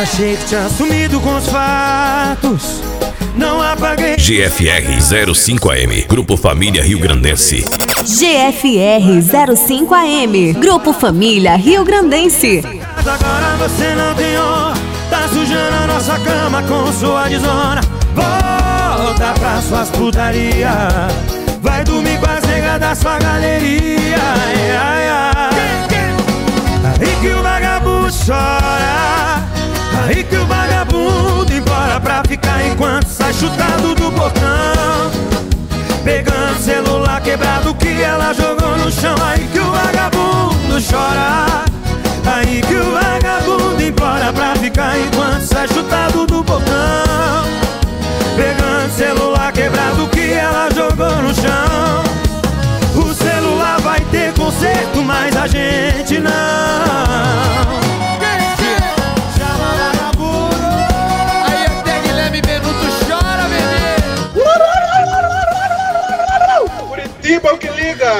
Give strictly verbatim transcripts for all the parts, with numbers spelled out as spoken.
Achei que tinha sumido com os fatos, não apaguei. G F R zero cinco A M, Grupo Família Rio Grandense. G F R zero cinco A M, Grupo Família Rio Grandense. Agora você não tem honra, tá sujando a nossa cama com sua desona. Volta pra suas putaria, vai dormir com as negas da sua galeria. Ai, ai, ai. Aí que o vagabundo chora, aí que o vagabundo implora pra ficar enquanto sai chutado do portão, pegando celular quebrado que ela jogou no chão. Aí que o vagabundo chora, aí que o vagabundo implora pra ficar enquanto sai chutado do portão, pegando celular quebrado que ela jogou no chão. O celular vai ter conserto, mas a gente não. Chama vagabundo. Aí até Guilherme Benuto chora, bebê. Curitiba é o que liga.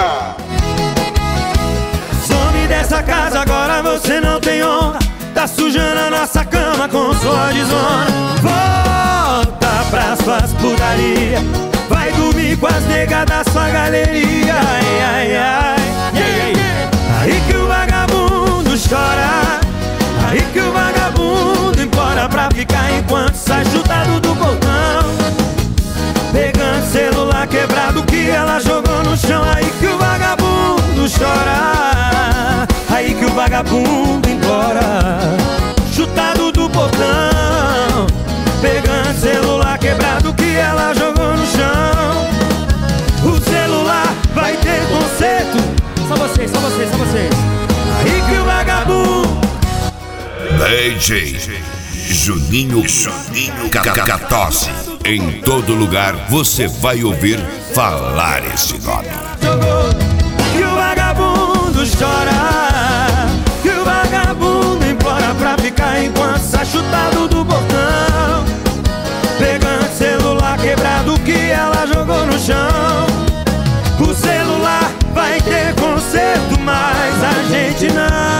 Some dessa casa, agora você não tem honra, tá sujando a nossa cama com sua desona. Volta pra suas putaria, vai dormir com as negas da sua galeria. Ai, ai, ai. Aí que o vagabundo chora, aí que o vagabundo implora pra ficar enquanto sai chutado do portão, pegando celular quebrado que ela jogou no chão. Aí que o vagabundo chora, aí que o vagabundo implora, chutado do portão, pegando celular quebrado que ela jogou no chão. O celular vai ter conserto. Só vocês, só vocês, só vocês. Aí que o vagabundo. D J Juninho Juninho Cacatosse. Em todo lugar você vai ouvir falar esse nome. Que o vagabundo chora, que o vagabundo implora pra ficar enquanto sai chutado do portão, pegando celular quebrado que ela jogou no chão. O celular vai ter conserto, mas a gente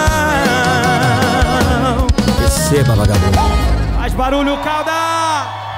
não. Receba, vagabundo. Faz barulho, calda!